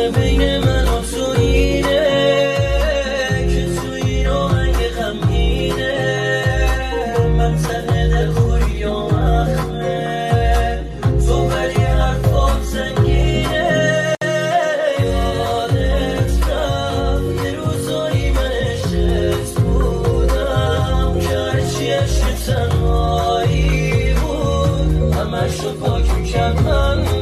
بین من و تو اینه که تو این آهنگ غمگینه من تنه دلخوری و مخمه تو ولی حرفات سنگینه یادت رفت یه روزایی من عشقت بودم که هرچی عشق تنهایی بود همش رو پاک میکرد من